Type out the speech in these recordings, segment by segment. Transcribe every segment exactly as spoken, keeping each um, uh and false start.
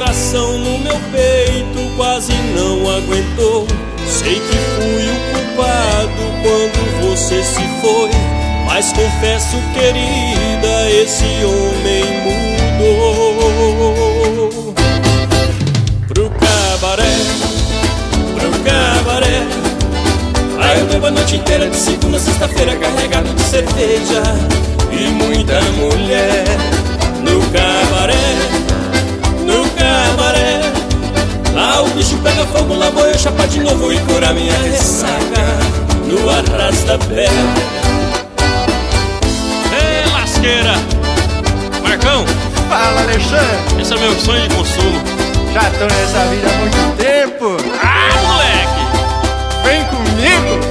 coração no meu peito quase não aguentou. Sei que fui o culpado quando você se foi, mas confesso, querida, esse homem mudou. Pro cabaré, pro cabaré, aí eu bebo a noite inteira de segunda a sexta-feira carregado de cerveja e muita mulher. No cabaré, no cabaré, lá o bicho pega fogo, lá vou eu chapar de novo e curar minha ressaca no arrasta-pé. Ei, lasqueira! Marcão! Fala, Alexandre! Esse é meu sonho de consumo. Já tô nessa vida há muito tempo. Ah, moleque! Vem comigo!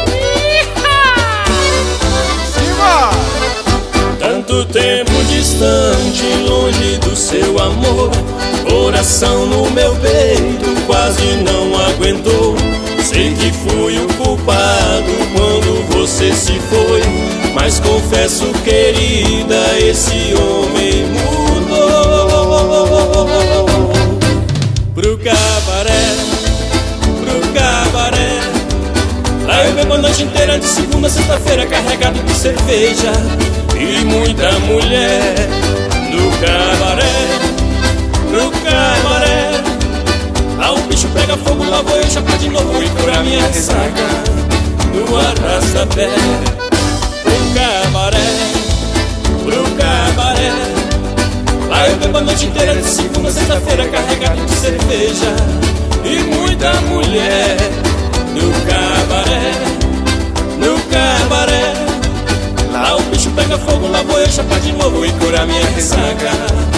Simbora! Tanto tempo distante, longe do seu amor, coração no meu peito quase não aguentou. Sei que fui o culpado quando você se foi, mas confesso, querida, esse homem mudou. Pro cabaré, pro cabaré, lá eu bebo a noite inteira de segunda a sexta-feira carregado de cerveja e muita mulher. No cabaré, no cabaré, lá o bicho pega fogo, lá vou eu chapar de novo e curar minha ressaca no arrasta-pé. Pro cabaré, pro cabaré, lá eu bebo a noite inteira de segunda a sexta-feira carregado de cerveja e muita mulher. No cabaré, no cabaré, lá o bicho pega fogo, lá vou eu chapar de novo e curar minha ressaca